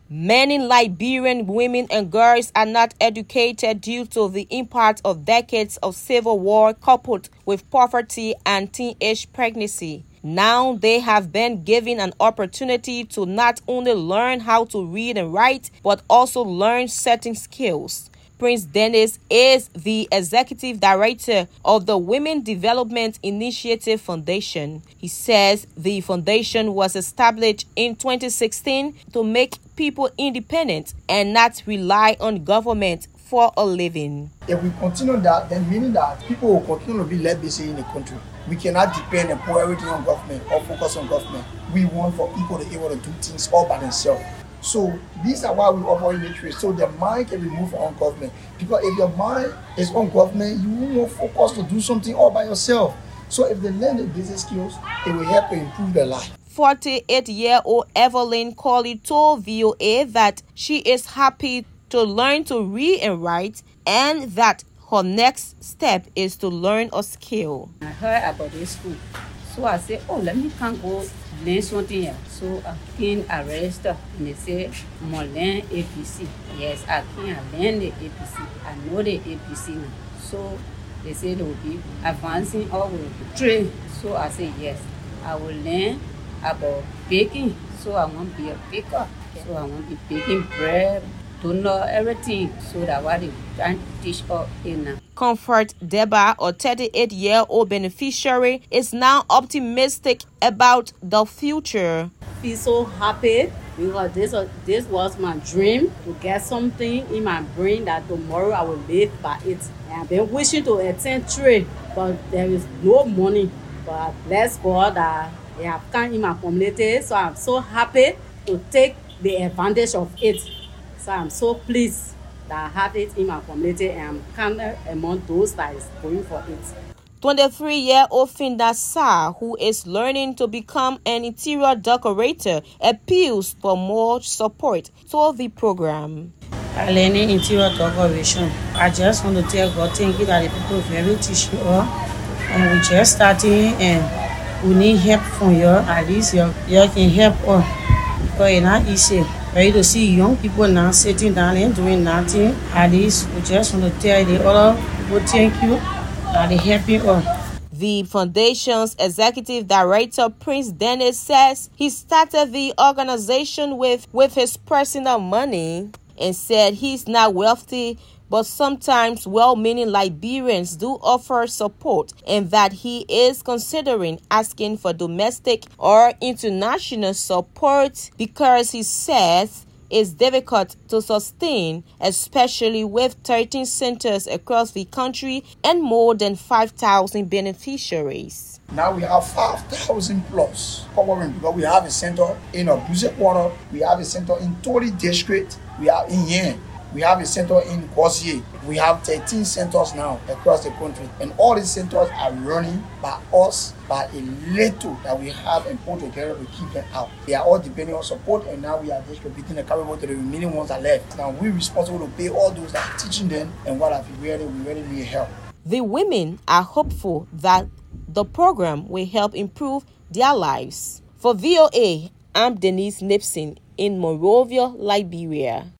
Many Liberian women and girls are not educated due to the impact of decades of civil war coupled with poverty and teenage pregnancy. Now they have been given an opportunity to not only learn how to read and write, but also learn certain skills. Prince Dennis is the executive director of the Women Development Initiative Foundation. He says the foundation was established in 2016 to make people independent and not rely on government for a living. If we continue that, then meaning that people will continue to be left busy in the country. We cannot depend and put everything on government or focus on government. We want for people to be able to do things all by themselves. So these are why we offer literacy, so the mind can be moved on government. Because if your mind is on government, you won't focus to do something all by yourself. So if they learn the basic skills, it will help to improve their life. 48-year-old Evelyn Colley told VOA that she is happy to learn to read and write, and that her next step is to learn a skill. I heard about this school, so I said, oh, let me come go learn something here. So I came arrested and they say, I'm going to learn APC. Yes, I can learn the APC. I know the APC now. So they say they will be advancing all the trade. So I say, yes, I will learn about baking. So I want to be a baker. So I want to be baking bread, donut, everything. So that's what they trying to teach us now. Comfort Deba, a 38-year-old beneficiary, is now optimistic about the future. I feel so happy because this was my dream, to get something in my brain that tomorrow I will live by it. And I've been wishing to attend trade, but there is no money. But bless God that they have come in my community, so I'm so happy to take the advantage of it. So I'm so pleased that I have it in my community, and I'm counted among those that is going for it. 23-year-old Finda Sa, who is learning to become an interior decorator, appeals for more support to the program. I learning interior decoration. I just want to tell God thank you that the people very teaching us, and we just starting, and we need help from you. At least you can help us, because it's not easy. Ready to see young people now sitting down and doing nothing. At least we just want to tell the other people thank you that they helping us. The foundation's executive director, Prince Dennis, says he started the organization with his personal money and said he's not wealthy, but sometimes well-meaning Liberians do offer support, and that he is considering asking for domestic or international support because he says it's difficult to sustain, especially with 13 centers across the country and more than 5,000 beneficiaries. Now we have 5,000 plus covering, because we have a center in Abuja, we have a center in Tori District, we are in Yen. We have a center in Kwasie. We have 13 centers now across the country. And all these centers are running by us, by a little that we have and put together to keep them out. They are all depending on support, and now we are distributing the capital to the remaining ones that left. Now we're responsible to pay all those that are teaching them, and what have we really need help. The women are hopeful that the program will help improve their lives. For VOA, I'm Denise Nipson in Monrovia, Liberia.